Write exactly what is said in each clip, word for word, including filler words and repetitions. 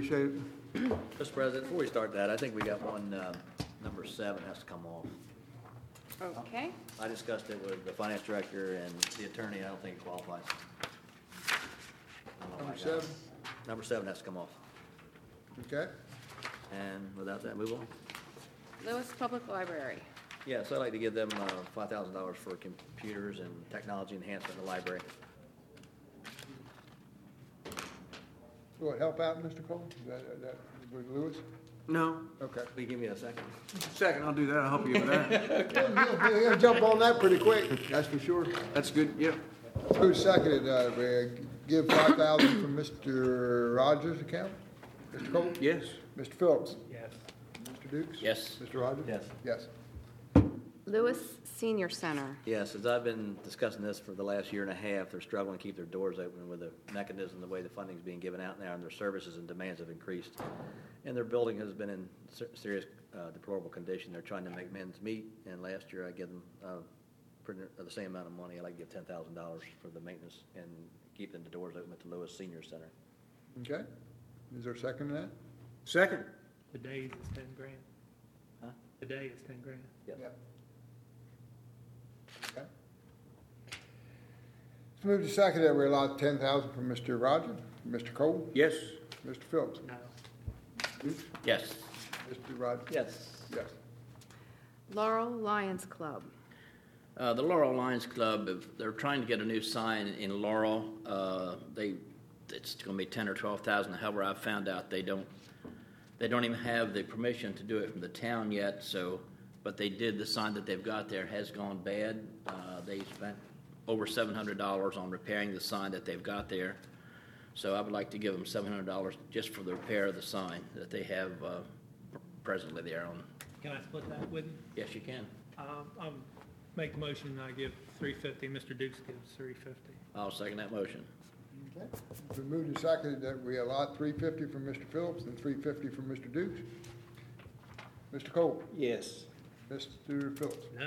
appreciate it. Mister President, before we start that, I think we got one, uh, number seven has to come off. Okay. I discussed it with the finance director and the attorney, I don't think it qualifies. I don't know Number why I got it. seven, Number seven has to come off. okay. And without that, move on. Lewis Public Library. Yes, I'd like to give them uh, five thousand dollars for computers and technology enhancement in the library. Will it help out, Mister Cole? Is that, that, with Lewis? No. Okay. Will you give me a second? Second, I'll do that. I'll help you with that. He'll, he'll jump on that pretty quick, that's for sure. That's good. Yep. Who seconded, uh, we give five thousand from Mister Rogers' account? Mister Cole? Yes. Mister Phillips? Yes. Mister Dukes? Yes. Mister Rogers? Yes. Yes. Lewis Senior Center. Yes, as I've been discussing this for the last year and a half, they're struggling to keep their doors open with the mechanism, the way the funding is being given out now, and their services and demands have increased. And their building has been in ser- serious uh, deplorable condition. They're trying to make ends meet, and last year I gave them uh, pretty, uh, the same amount of money. I'd like to give ten thousand dollars for the maintenance and keeping the doors open at the Lewis Senior Center. Okay. Is there a second to that? Second. The days is ten grand. Huh? The day is ten grand. Yes. Yeah. Okay. Let's move to second that we allot ten thousand from Mister Rogers, Mister Cole, Yes. Mister Phillips. No. Yes. Mister Rogers? Yes. Yes. Laurel Lions Club. Uh, the Laurel Lions Club, if they're trying to get a new sign in Laurel. Uh, they, it's going to be ten or twelve thousand. However, I've found out they don't, they don't even have the permission to do it from the town yet. So, but they did. The sign that they've got there has gone bad. Uh, they spent over seven hundred dollars on repairing the sign that they've got there. So I would like to give them seven hundred dollars just for the repair of the sign that they have uh, presently there on. Can I split that with you? Yes, you can. Um, I'll make the motion, I give three fifty, Mister Dukes gives three fifty. I'll second that motion. Okay. It's been moved and seconded that we allot three fifty from Mister Phillips and three fifty from Mister Dukes. Mister Cole? Yes. Mister Phillips? No.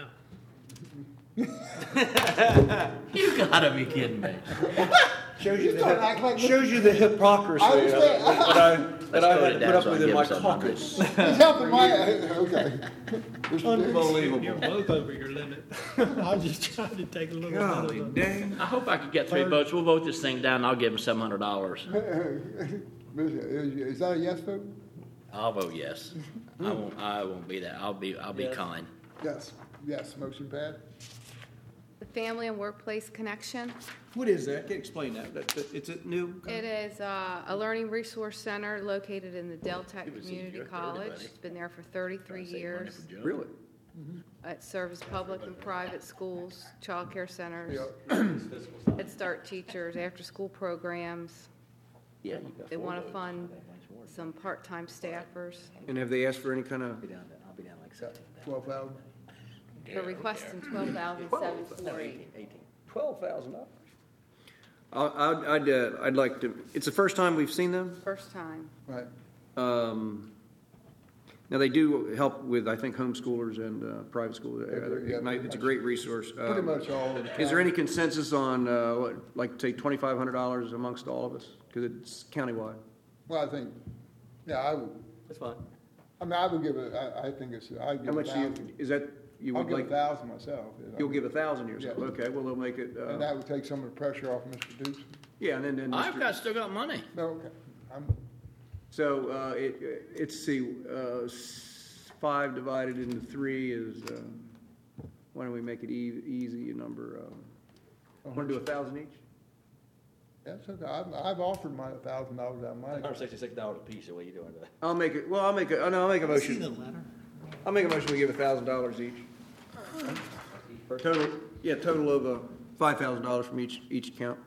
You gotta be kidding me. Shows you, You don't act like the, shows you the hypocrisy I understand. that I, that I put had it to down put up so I with can in my give him something. caucus. He's helping my, okay. Mister Dukes? You're Unbelievable. both over your limit. I'm just trying to take a little bit of Golly them. dang. I hope I could get three votes. We'll vote this thing down, and I'll give them seven hundred dollars. Is that a yes vote? I'll vote yes. I won't, I won't be that. I'll be, I'll be Yes. kind. Yes. Yes, motion passed. The Family and Workplace Connection. What is that? Can you explain that? That, that it's a new. It is uh, a learning resource center located in the Deltech It was Community easier for College. everybody. It's been there for thirty-three years. Really? It serves public and private schools, child care centers, Yep. Head Start teachers, after-school programs. Yeah. you got They four want to votes. fund some part-time staffers. And have they asked for any kind I'll of? be down, to- I'll be down like seventeen. Twelve thousand. They're requesting twelve thousand seven forty. eighteen. Twelve thousand dollars. I'd, I'd, uh, I'd like to. It's the first time we've seen them. First time. Right. Um, now they do help with, I think, homeschoolers and uh, private schools. Yeah, Uh, It's a great resource. Pretty Um, much all of the Is there any consensus on, uh, what, like, say, twenty-five hundred dollars amongst all of us? Because it's countywide. Well, I think, yeah, I would, That's fine. I mean, I would give it, I, I think it's, I'd How give a much do you, thousand. is that, you I'll would give a like, thousand myself. you'll give a thousand yourself? Yeah. Okay, well, they'll make it, And uh, that would take some of the pressure off Mister Dukes. yeah, and then, then. I've Mister got, still got money. No, okay. I'm, So, uh, it, it's, see, uh, s- five divided into three is, uh, why don't we make it e- easy, a number, um, wanna do a thousand each? that's okay. I've, I've offered my thousand dollars out of my. hundred sixty-six dollars a piece, the way you doing that. I'll make it, well, I'll make a, oh, no, I'll make a See the motion. letter? I'll make a motion, we give a thousand dollars each. Total, yeah, total of, uh, five thousand dollars from each, each account.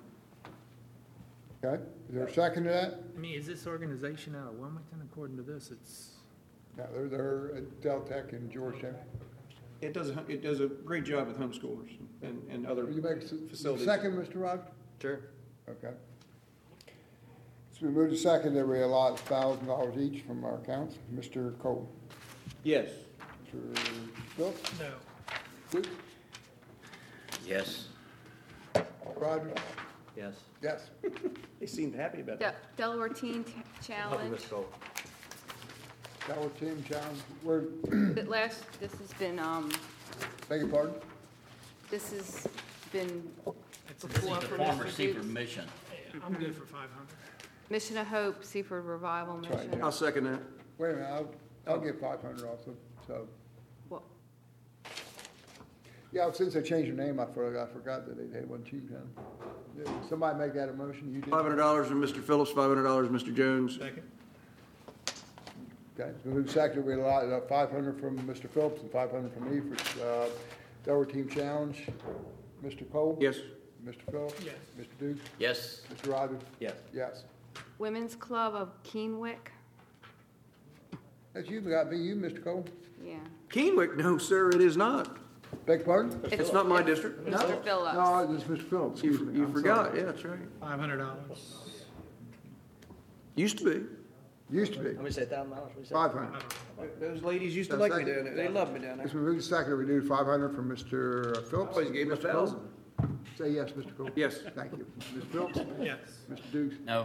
Okay, is there a second to that? I mean, is this organization out of Wilmington? According to this, it's, Yeah, they're, they're at Deltech in Georgetown. It does, a- it does a great job with homeschoolers and, and other Will you make a s- facilities. second, Mister Rogers? Sure. Okay. So we move to second that we allot thousand dollars each from our accounts. Mister Cole? Yes. Mister Phillips? no. Dukes? Yes. Rogers? Yes. Yes. They seemed happy about De- that. Delaware Teen Ch- Challenge. Dollar Team Challenge, where, The last, this has been, um, beg your pardon? this has been It's a before The for former Mister Seaford Dukes. mission. I'm good for five hundred. Mission of Hope, Seaford Revival right, Mission. yeah. I'll second that. Wait a minute, I'll, I'll give five hundred also, so. Well, Yeah, since they changed their name, I forgot, I forgot that they had one team challenge. Did somebody make that a motion? You did? Five hundred dollars from Mister Phillips, five hundred dollars Mister Jones. Second? Okay, so move second, we allot, uh, five hundred from Mister Phillips and five hundred from me for, uh, Delaware Team Challenge. Mister Cole? Yes. Mister Phillips? Yes. Mister Dukes? Yes. Mister Rogers? Yes. Yes. Women's Club of Keenwick, That's you, got me, you, Mister Cole? yeah. Keenwick, no, sir, it is not. Beg pardon? It's not my district. Mister Phillips. No, it's Mister Phillips, excuse You, me. you I'm forgot, sorry. yeah, that's right. Five hundred dollars. Used to be. Used to be, How many say, thousand dollars? five hundred. Those ladies used to like me down there. They loved me down It's been moved second, we do five hundred from Mister Phillips. Always gave him a Mister Cole? thousand. Say yes, Mister Cole. Yes. Thank you. Mister Phillips? Yes. Mister Dukes? No.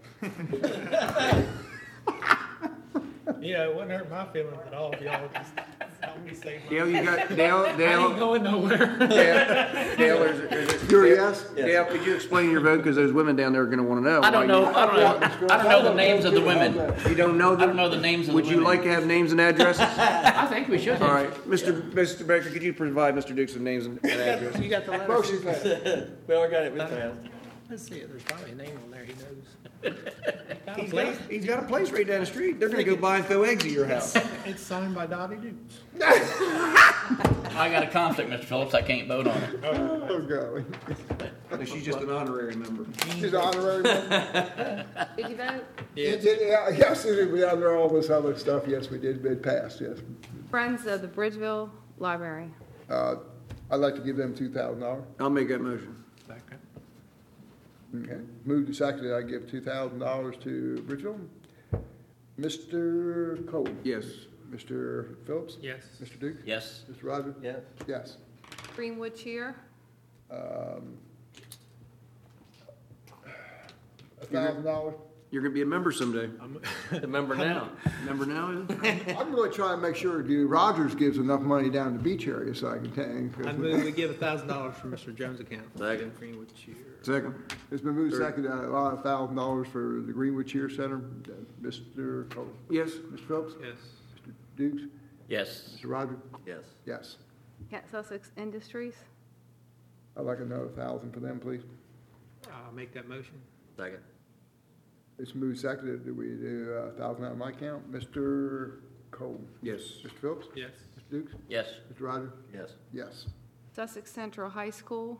Yeah, it wouldn't hurt my feelings at all if y'all just help me save my. Dale, you got, Dale, I ain't Dale, going nowhere. Dale, Dale, there's a- there's a- You're a yes? Dale, could you explain your vote, because those women down there are gonna wanna know. I don't why know, you- I don't know, I don't know the names of the women. You don't know I them? don't know the names of the Would women. you like to have names and addresses? I think we should. All right, Mister Mister Baker, could you provide Mister Dukes with names and and addresses? You got the letter? Motion passed. We all got it, we passed. Let's see, there's probably a name on there, he knows. He's got, he's got a place right down the streat. They're gonna go by and throw eggs at your house. It's signed by Dottie Dukes. I got a conflict, Mister Phillips, I can't vote on it. Oh, golly. So she's just an honorary member. She's honorary member. Did you vote? It did, yeah, yes, it did, we under all this other stuff, yes, we did, it passed, yes. Friends of the Bridgeville Library. Uh, I'd like to give them two thousand dollars. I'll make that motion. Second. Okay, move to second, I give two thousand dollars to Bridgeville. Mister Cole? Yes. Mister Phillips? Yes. Mister Duke? Yes. Mister Rogers? Yes. Yes. Greenwood Cheer, Um, A thousand dollars? You're gonna be a member someday. Remember now. Member now, is it? I'm really trying to make sure the Rogers gives enough money down in the beach area so I can take. I move we give a thousand dollars from Mister Jones' account. Second. Greenwood Cheer. Second. It's been moved second, a lot of thousand dollars for the Greenwood Cheer Center. Uh, Mister Cole? Yes. Mister Phillips? Yes. Mister Dukes? Yes. Mister Rogers? Yes. Yes. Kent Sussex Industries, I'd like another thousand for them, please. I'll make that motion. Second. It's moved second, do we do a thousand out of my account? Mister Cole? Yes. Mister Phillips? Yes. Mister Dukes? Yes. Mister Rogers? Yes. Yes. Sussex Central High School.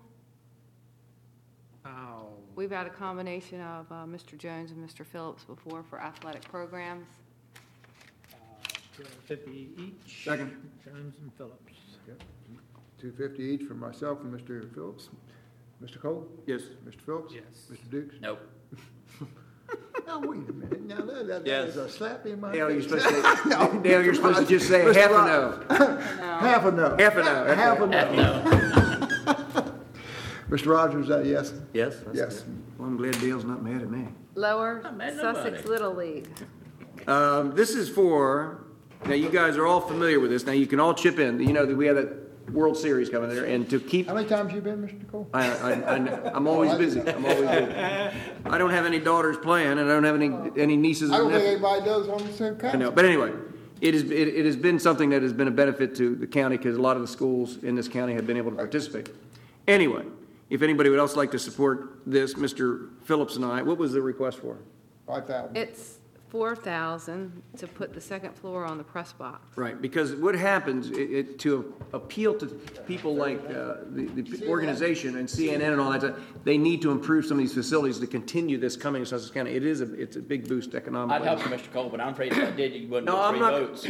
Oh, We've had a combination of uh, Mister Jones and Mister Phillips before for athletic programs. two hundred fifty each. Second. Jones and Phillips. Two fifty each for myself and Mister Phillips. Mister Cole? Yes. Mister Phillips? Yes. Mister Dukes? Nope. Now, wait a minute, now that, that that Yes. is a slap in my face. Dale, you're supposed to, Dale, you're supposed to just say half a no. Half a no. Half a no. Half a no. No. Mister Rogers, is that yes? Yes. that's Yes. good. Well, I'm glad Dale's not mad at me. Lower Not mad at Sussex nobody. Little League. Um, this is for, now you guys are all familiar with this. Now you can all chip in. You know that we have that World Series coming there, and to keep, How many times you been, Mister Cole? I, I, I, I'm always busy. I'm always busy. I don't have any daughters playing, and I don't have any, any nieces I and don't think nephews. anybody does on the same I council. know, but anyway, it is, it, it has been something that has been a benefit to the county because a lot of the schools in this county have been able to participate. Anyway, if anybody would else like to support this, Mister Phillips and I, what was the request for? Five thousand. It's four thousand to put the second floor on the press box. Right, because what happens, it, it, to appeal to people like uh, the, the organization and C N N and all that, they need to improve some of these facilities to continue this coming to Sussex County. It is a, it's a big boost economically. I'd help you, Mister Cole, but I'm afraid if I did, you wouldn't No, get I'm three not- votes.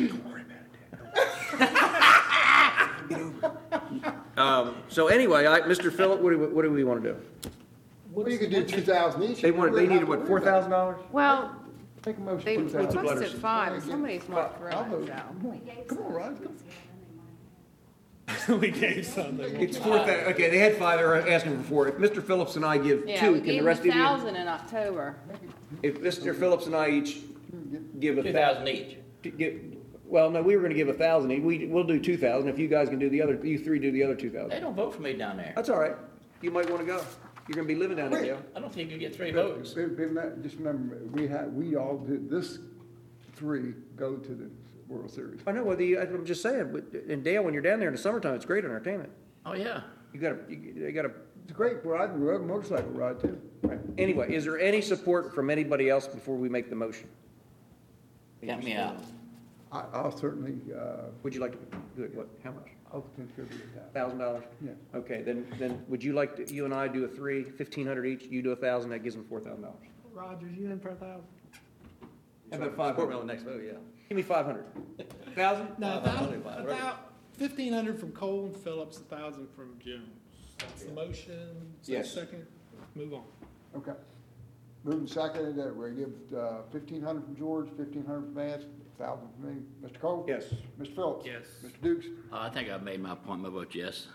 Um, so anyway, I, Mister Phillip, what do, we- what do we want to do? Well, you could do two thousand each. They wanted, they needed what, four thousand dollars? Well, Make a motion. they two thousand. requested five, and somebody's not I'll through vote. it, so. Come on, Ron, come We gave some. they won't It's give. four thou, okay, they had five, they're asking for four. If Mister Phillips and I give Yeah, two, we can the gave rest a of you? thousand in October. If Mister Phillips and I each give a Two thousand. thousand each. Well, no, we were gonna give a thousand, we, we'll do two thousand, if you guys can do the other, you three do the other two They thousand. don't vote for me down there. That's all right, you might wanna go, you're gonna be living down there, Dale. I don't think you get three votes. But- but ma- Just remember, we had, we all did, this three go to the World Series. I know, well, the, I'm just saying, but, and Dale, when you're down there in the summertime, it's great entertainment. Oh, yeah. You gotta, you, you gotta, It's a great ride, we have a motorcycle ride too. right. Anyway, is there any support from anybody else before we make the motion? Count me out. I, I'll certainly, uh, Would you like to do it, what, how much? I'll contribute that. Thousand dollars? Yeah. Okay, then, then would you like to, you and I do a three, fifteen hundred each, you do a thousand, that gives them four thousand dollars. Rogers, you in for a thousand? How about five Support me hundred? on the next vote, yeah. Give me five hundred. Thousand? No, Five hundred, thousand, whatever. about fifteen hundred from Cole and Phillips, a thousand from Jones. That's the motion. Is there a Yes. Second, move on. Okay. Moving second, that we give, uh, fifteen hundred from George, fifteen hundred from Vance, thousand from me. Mister Cole? Yes. Mister Phillips? Yes. Mister Dukes? Uh, I think I've made my point, my vote yes.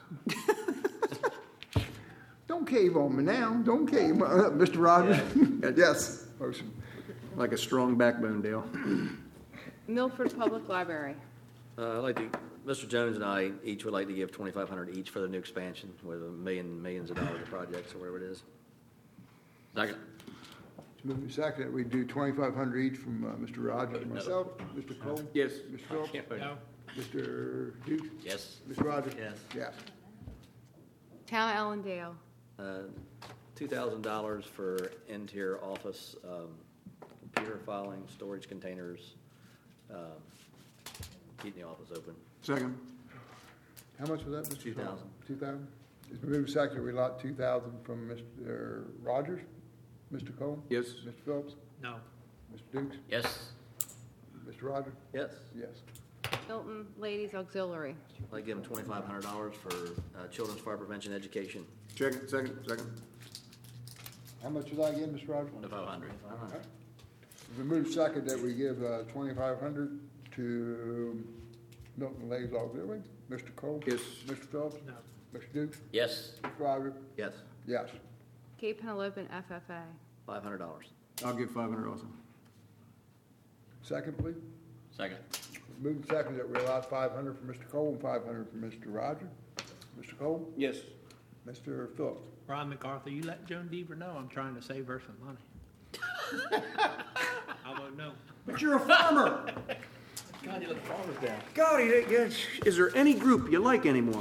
Don't cave on me now, don't cave, uh, Mister Rogers? Yes. Motion. Like a strong backbone, Dale. Milford Public Library. Uh, I'd like to, Mister Jones and I each would like to give twenty-five hundred each for the new expansion with a million, millions of dollars of projects or whatever it is. Second. It's moving second, that we do twenty-five hundred each from, uh, Mister Rogers and myself, Mister Cole? Yes. Mister Phillips? No, Mister Dukes? Yes. Mister Rogers? Yes. Yes. Town of Ellendale. Uh, two thousand dollars for interior office, um, computer filing, storage containers, um, keeping the office open. Second. How much was that, Mister Two thousand. Two thousand? It's been moved second, we allot two thousand from Mister Rogers, Mister Cole? Yes. Mister Phillips? No. Mister Dukes? Yes. Mister Rogers? Yes. Yes. Hilton Ladies Auxiliary. I'd like to give them twenty-five hundred dollars for, uh, children's fire prevention education. Second, second, second. How much was that again, Mister Rogers? Twenty-five hundred. We move second that we give uh, twenty-five hundred to Milton Ladies Auxiliary. Mister Cole? Yes. Mister Phillips? No. Mister Dukes? Yes. Mister Rogers? Yes. Yes. Cape Henlopen F F A. Five hundred dollars. I'll give five hundred also. Second, please. Second. Move second that we allow five hundred for Mister Cole and five hundred for Mister Rogers. Mister Cole? Yes. Mister Phillips? Ron MacArthur, you let Joan Deaver know I'm trying to save her some money. I vote no. But you're a farmer. God, you let the farmers down. God, he- yes. Is there any group you like anymore?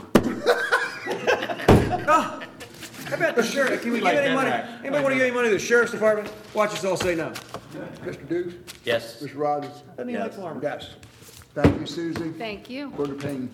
Oh, how about the sheriff? Can we give any money? Anybody want to give any money to the sheriff's department? Watch us all say no. Mister Dukes? Yes. Mister Rogers? Doesn't he like farmers? Yes. Thank you, Susie, Thank you. for the pain.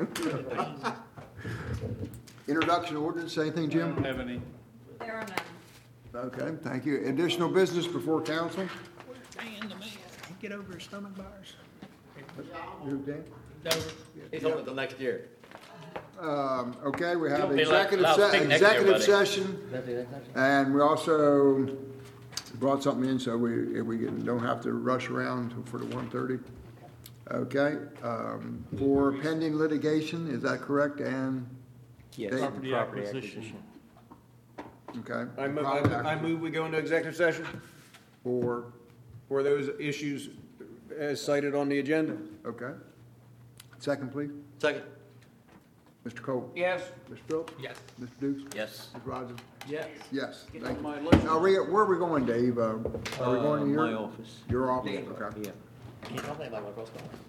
Introduction ordinance, anything, Jim? have any. There are none. Okay, thank you. Additional business before council? Dan, the man, get over his stomach virus. Who, Dan? Dover. He's holding it till next year. Um, okay, we have don't be allowed- executive, allowed to se- speak next year, executive buddy. session, and we also brought something in so we, we don't have to rush around for the one thirty. Okay, um, for pending litigation, is that correct, Ann? Yes. Dave? Property acquisition. Okay. I move, Property I I acquisition. move we go into executive session For, for those issues as cited on the agenda. okay. Second, please. Second. Mister Cole? Yes. Mister Phillips? Yes. Mister Dukes? Yes. Mister Rogers? Yes. Yes, thank you. My list. Are we, where are we going, Dave? Uh, Are we going to your? My office. Your office, okay. Yeah. Can you tell me about what's going on?